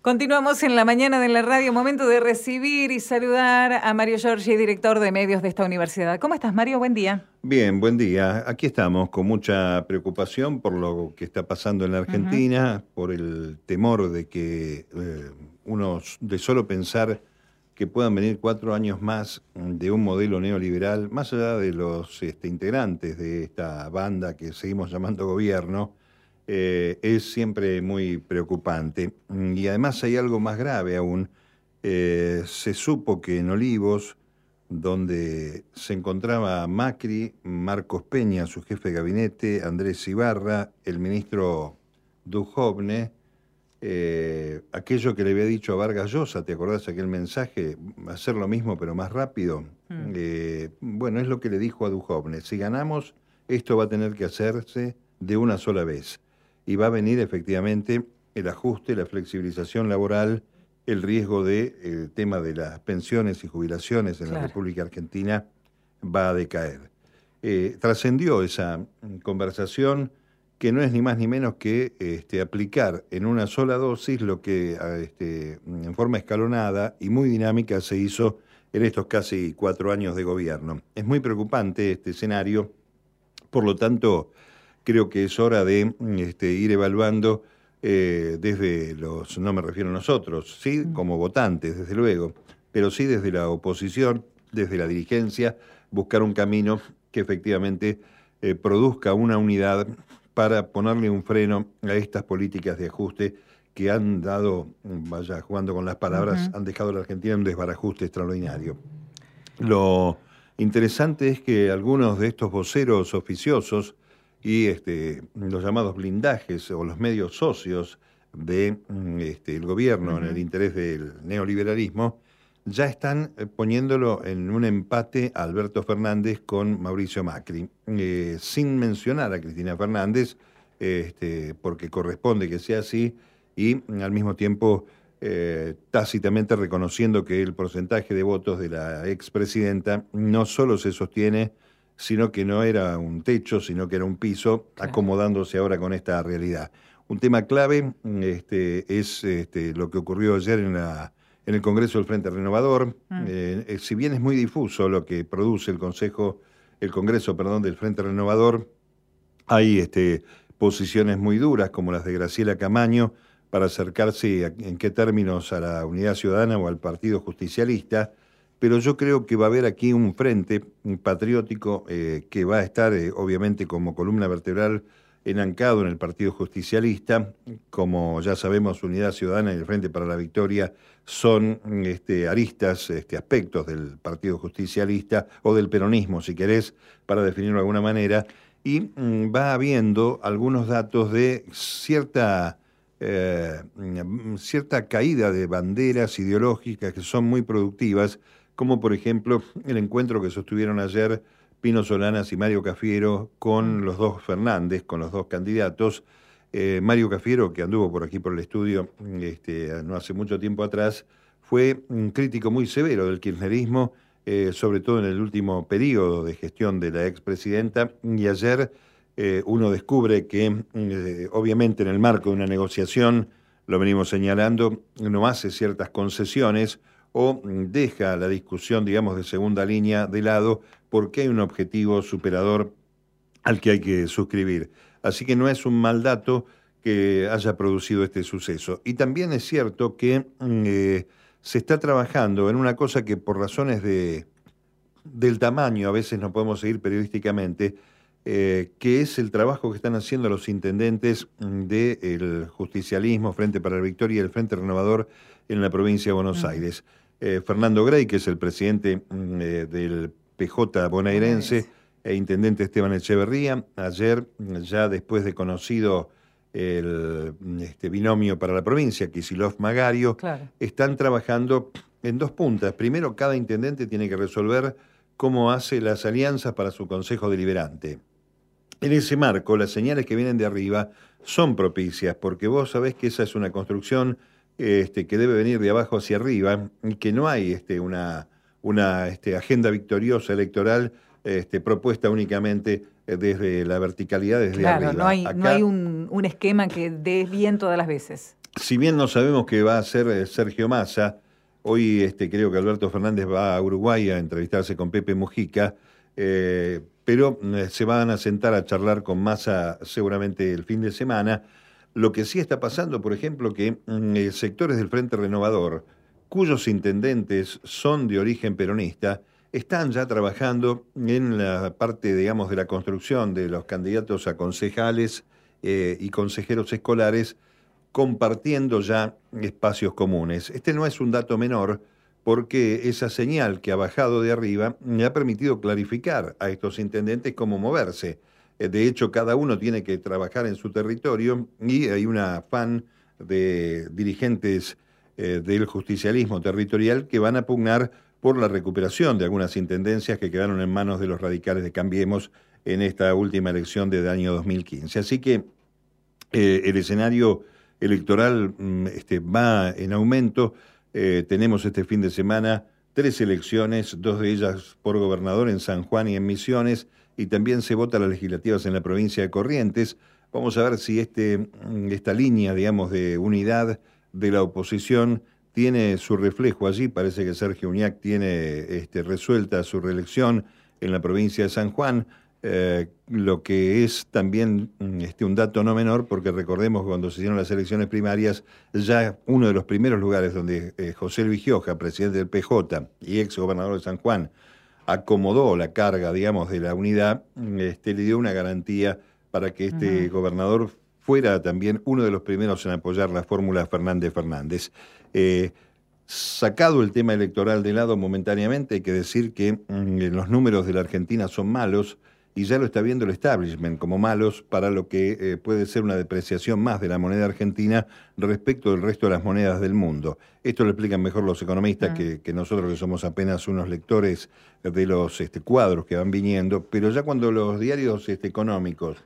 Continuamos en la mañana de la radio, momento de recibir y saludar a Mario Giorgi, director de medios de esta universidad. ¿Cómo estás, Mario? Buen día. Bien, buen día. Aquí estamos con mucha preocupación por lo que está pasando en la Argentina, por el temor de que de solo pensar que puedan venir 4 años más de un modelo neoliberal, más allá de los integrantes de esta banda que seguimos llamando gobierno, es siempre muy preocupante. Y además hay algo más grave aún. Se supo que en Olivos, donde se encontraba Macri, Marcos Peña, su jefe de gabinete, Andrés Ibarra, el ministro Duhovne, aquello que le había dicho a Vargas Llosa, ¿te acordás aquel mensaje? Hacer lo mismo pero más rápido. Bueno, es lo que le dijo a Duhovne. Si ganamos, esto va a tener que hacerse de una sola vez. Y va a venir efectivamente el ajuste, la flexibilización laboral, el riesgo del tema de las pensiones y jubilaciones en la República Argentina va a decaer. Trascendió esa conversación que no es ni más ni menos que aplicar en una sola dosis lo que en forma escalonada y muy dinámica se hizo en estos casi 4 años de gobierno. Es muy preocupante este escenario, por lo tanto creo que es hora de ir evaluando desde los, no me refiero a nosotros, sí, como votantes, desde luego, pero sí desde la oposición, desde la dirigencia, buscar un camino que efectivamente produzca una unidad para ponerle un freno a estas políticas de ajuste que han dado, vaya, jugando con las palabras, han dejado a la Argentina en un desbarajuste extraordinario. Lo interesante es que algunos de estos voceros oficiosos y los llamados blindajes o los medios socios de el gobierno en el interés del neoliberalismo ya están poniéndolo en un empate a Alberto Fernández con Mauricio Macri, sin mencionar a Cristina Fernández, porque corresponde que sea así, y al mismo tiempo tácitamente reconociendo que el porcentaje de votos de la expresidenta no solo se sostiene, sino que no era un techo, sino que era un piso, acomodándose ahora con esta realidad. Un tema clave es lo que ocurrió ayer en el Congreso del Frente Renovador. Si bien es muy difuso lo que produce el Congreso del Frente Renovador, hay posiciones muy duras, como las de Graciela Camaño, para acercarse en qué términos a la Unidad Ciudadana o al Partido Justicialista. Pero yo creo que va a haber aquí un frente patriótico que va a estar, obviamente, como columna vertebral enancado en el Partido Justicialista. Como ya sabemos, Unidad Ciudadana y el Frente para la Victoria son aristas, aspectos del Partido Justicialista, o del peronismo, si querés, para definirlo de alguna manera. Y va habiendo algunos datos de cierta caída de banderas ideológicas que son muy productivas, como por ejemplo el encuentro que sostuvieron ayer Pino Solanas y Mario Cafiero con los dos Fernández, con los dos candidatos. Mario Cafiero, que anduvo por aquí por el estudio no hace mucho tiempo atrás, fue un crítico muy severo del kirchnerismo, sobre todo en el último periodo de gestión de la expresidenta, y ayer uno descubre que obviamente en el marco de una negociación, lo venimos señalando, no hace ciertas concesiones o deja la discusión, digamos, de segunda línea de lado porque hay un objetivo superador al que hay que suscribir. Así que no es un mal dato que haya producido este suceso. Y también es cierto que se está trabajando en una cosa que por razones del tamaño a veces no podemos seguir periodísticamente, que es el trabajo que están haciendo los intendentes del justicialismo, Frente para la Victoria y el Frente Renovador en la provincia de Buenos Aires. Fernando Grey, que es el presidente del PJ bonaerense, e intendente Esteban Echeverría, ayer, ya después de conocido el binomio para la provincia, Kicillof-Magario, están trabajando en 2 puntas. Primero, cada intendente tiene que resolver cómo hace las alianzas para su consejo deliberante. En ese marco, las señales que vienen de arriba son propicias, porque vos sabés que esa es una construcción que debe venir de abajo hacia arriba, y que no hay una agenda victoriosa electoral propuesta únicamente desde la verticalidad, desde arriba. No hay un esquema que dé bien todas las veces. si bien no sabemos qué va a hacer Sergio Massa, hoy creo que Alberto Fernández va a Uruguay a entrevistarse con Pepe Mujica, pero se van a sentar a charlar con Massa seguramente el fin de semana. Lo que sí está pasando, por ejemplo, que sectores del Frente Renovador, cuyos intendentes son de origen peronista, están ya trabajando en la parte, digamos, de la construcción de los candidatos a concejales y consejeros escolares, compartiendo ya espacios comunes. Este no es un dato menor, porque esa señal que ha bajado de arriba me ha permitido clarificar a estos intendentes cómo moverse. De hecho, cada uno tiene que trabajar en su territorio y hay un afán de dirigentes del justicialismo territorial que van a pugnar por la recuperación de algunas intendencias que quedaron en manos de los radicales de Cambiemos en esta última elección del año 2015. Así que el escenario electoral va en aumento. Tenemos este fin de semana 3 elecciones, 2 de ellas por gobernador en San Juan y en Misiones, y también se vota las legislativas en la provincia de Corrientes. Vamos a ver si esta línea, digamos, de unidad de la oposición tiene su reflejo allí. Parece que Sergio Uñac tiene resuelta su reelección en la provincia de San Juan. Lo que es también un dato no menor, porque recordemos que cuando se hicieron las elecciones primarias, ya uno de los primeros lugares donde José Luis Gioja, presidente del PJ y ex gobernador de San Juan, acomodó la carga, digamos, de la unidad, le dio una garantía para que gobernador fuera también uno de los primeros en apoyar la fórmula Fernández-Fernández. Sacado el tema electoral de lado momentáneamente, hay que decir que los números de la Argentina son malos, y ya lo está viendo el establishment como malos para lo que puede ser una depreciación más de la moneda argentina respecto del resto de las monedas del mundo. Esto lo explican mejor los economistas que nosotros, que somos apenas unos lectores de los cuadros que van viniendo, pero ya cuando los diarios económicos,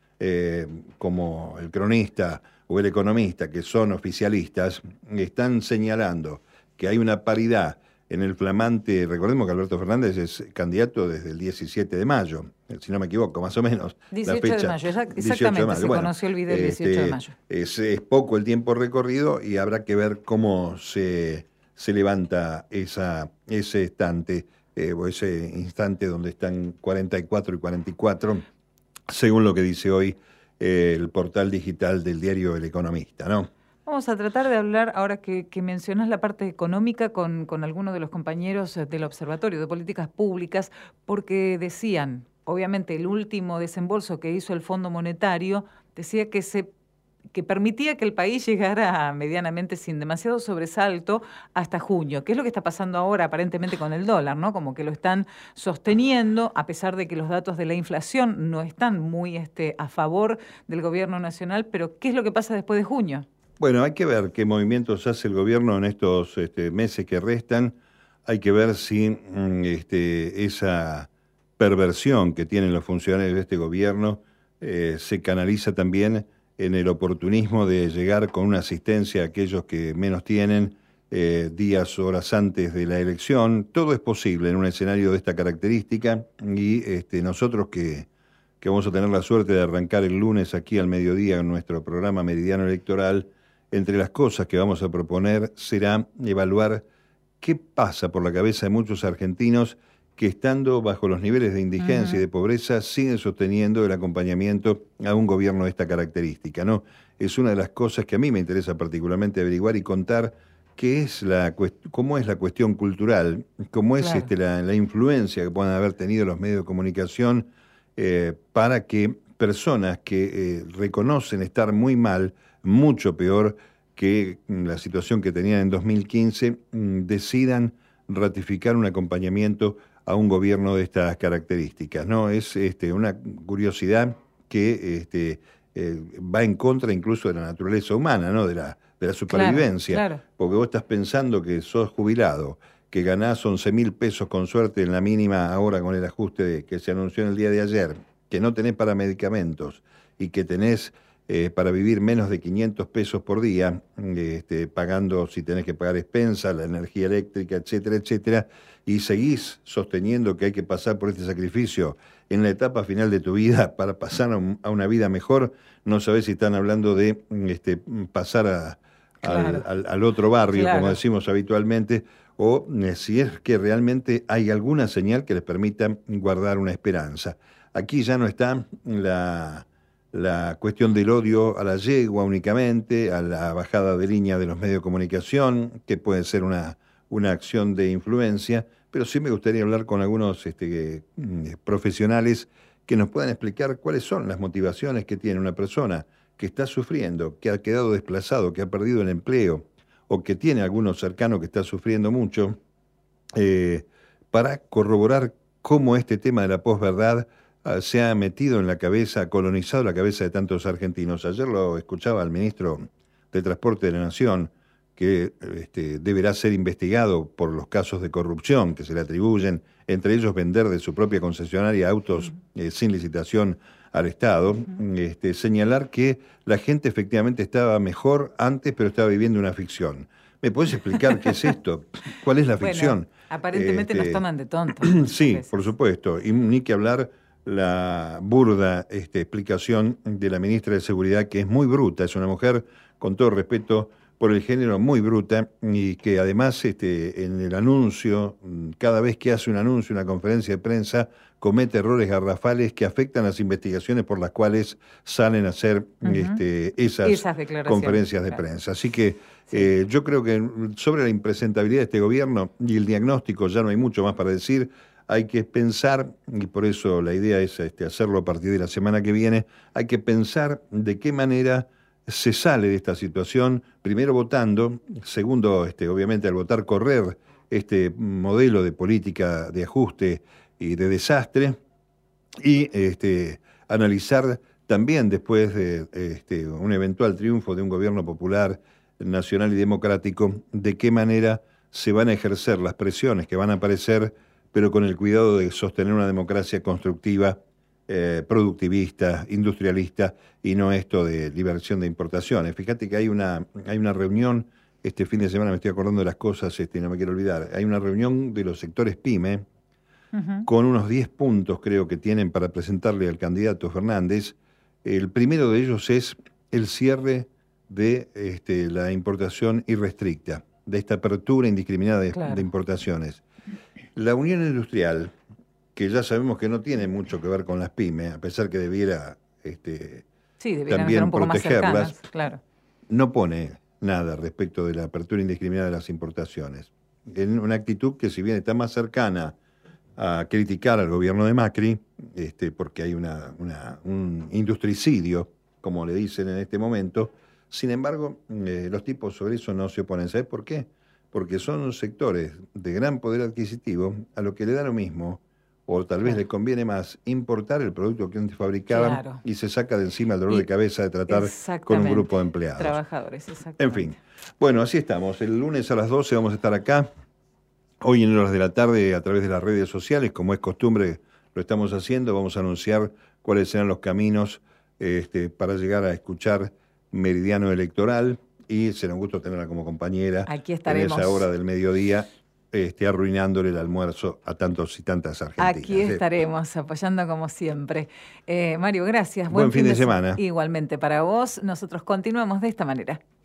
como El Cronista o El Economista, que son oficialistas, están señalando que hay una paridad en el flamante. Recordemos que Alberto Fernández es candidato desde el 17 de mayo, si no me equivoco, más o menos. 18 la fecha, de mayo, exactamente, 18 de mayo. Se conoció el video el 18 de mayo. Es poco el tiempo recorrido y habrá que ver cómo se levanta ese estante, o ese instante donde están 44 y 44, según lo que dice hoy el portal digital del diario El Economista, ¿no? Vamos a tratar de hablar, ahora que mencionas la parte económica, con algunos de los compañeros del Observatorio de Políticas Públicas, porque decían, obviamente, el último desembolso que hizo el Fondo Monetario decía que permitía que el país llegara medianamente sin demasiado sobresalto hasta junio, que es lo que está pasando ahora aparentemente con el dólar, ¿no? Como que lo están sosteniendo, a pesar de que los datos de la inflación no están muy a favor del gobierno nacional, pero ¿qué es lo que pasa después de junio? Bueno, hay que ver qué movimientos hace el gobierno en estos meses que restan. Hay que ver si esa perversión que tienen los funcionarios de este gobierno se canaliza también en el oportunismo de llegar con una asistencia a aquellos que menos tienen días, horas antes de la elección. Todo es posible en un escenario de esta característica, y nosotros que vamos a tener la suerte de arrancar el lunes aquí al mediodía en nuestro programa Meridiano Electoral, entre las cosas que vamos a proponer será evaluar qué pasa por la cabeza de muchos argentinos que, estando bajo los niveles de indigencia y de pobreza, siguen sosteniendo el acompañamiento a un gobierno de esta característica, ¿no? Es una de las cosas que a mí me interesa particularmente averiguar y contar, cómo es la cuestión cultural, cómo es la influencia que puedan haber tenido los medios de comunicación para que personas que reconocen estar muy mal, mucho peor que la situación que tenían en 2015, decidan ratificar un acompañamiento a un gobierno de estas características, ¿no? Es una curiosidad que va en contra incluso de la naturaleza humana, ¿no? De la supervivencia. Claro. Porque vos estás pensando que sos jubilado, que ganás 11.000 pesos con suerte en la mínima ahora con el ajuste que se anunció en el día de ayer, que no tenés para medicamentos y que tenés para vivir menos de 500 pesos por día, pagando, si tenés que pagar expensas, la energía eléctrica, etcétera, etcétera, y seguís sosteniendo que hay que pasar por este sacrificio en la etapa final de tu vida para pasar a una vida mejor. No sabés si están hablando de pasar Claro. al otro barrio, Claro. como decimos habitualmente, o si es que realmente hay alguna señal que les permita guardar una esperanza. Aquí ya no está la cuestión del odio a la yegua únicamente, a la bajada de línea de los medios de comunicación, que puede ser una acción de influencia, pero sí me gustaría hablar con algunos profesionales que nos puedan explicar cuáles son las motivaciones que tiene una persona que está sufriendo, que ha quedado desplazado, que ha perdido el empleo, o que tiene alguno cercano que está sufriendo mucho, para corroborar cómo este tema de la posverdad se ha metido en la cabeza, ha colonizado la cabeza de tantos argentinos. Ayer lo escuchaba al ministro de Transporte de la Nación, que deberá ser investigado por los casos de corrupción que se le atribuyen, entre ellos vender de su propia concesionaria autos sin licitación al Estado, señalar que la gente efectivamente estaba mejor antes, pero estaba viviendo una ficción. ¿Me puedes explicar qué es esto? ¿Cuál es la ficción? Bueno, aparentemente nos toman de tontos. Sí, por supuesto. Y ni que hablar la burda explicación de la ministra de Seguridad, que es muy bruta, es una mujer, con todo respeto por el género, muy bruta, y que además en el anuncio, cada vez que hace un anuncio, una conferencia de prensa, comete errores garrafales que afectan las investigaciones por las cuales salen a hacer esas conferencias de prensa. Así que yo creo que sobre la impresentabilidad de este gobierno y el diagnóstico ya no hay mucho más para decir. Hay que pensar, y por eso la idea es hacerlo a partir de la semana que viene, hay que pensar de qué manera se sale de esta situación, primero votando, segundo, obviamente al votar correr este modelo de política de ajuste y de desastre, y analizar también después de un eventual triunfo de un gobierno popular, nacional y democrático, de qué manera se van a ejercer las presiones que van a aparecer, pero con el cuidado de sostener una democracia constructiva, productivista, industrialista, y no esto de liberación de importaciones. Fíjate que hay una reunión, este fin de semana me estoy acordando de las cosas, no me quiero olvidar, hay una reunión de los sectores PYME, con unos 10 puntos creo que tienen para presentarle al candidato Fernández. El primero de ellos es el cierre de la importación irrestricta, de esta apertura indiscriminada de importaciones. La Unión Industrial, que ya sabemos que no tiene mucho que ver con las pymes, a pesar que debiera también un poco protegerlas, más cercanas, claro, no pone nada respecto de la apertura indiscriminada de las importaciones. En una actitud que, si bien está más cercana a criticar al gobierno de Macri, porque hay un industricidio, como le dicen en este momento, sin embargo, los tipos sobre eso no se oponen. ¿Sabes por qué? Porque son sectores de gran poder adquisitivo a lo que le da lo mismo, o tal vez le conviene más, importar el producto que antes fabricaban y se saca de encima el dolor de cabeza de tratar con un grupo de empleados. Trabajadores, exactamente. En fin. Bueno, así estamos. El lunes a las 12 vamos a estar acá. Hoy en horas de la tarde, a través de las redes sociales, como es costumbre, lo estamos haciendo. Vamos a anunciar cuáles serán los caminos para llegar a escuchar Meridiano Electoral. Y será un gusto tenerla como compañera aquí estaremos en esa hora del mediodía, arruinándole el almuerzo a tantos y tantas argentinas. Aquí estaremos apoyando como siempre. Mario, gracias. Buen fin de semana. Igualmente para vos. Nosotros continuamos de esta manera.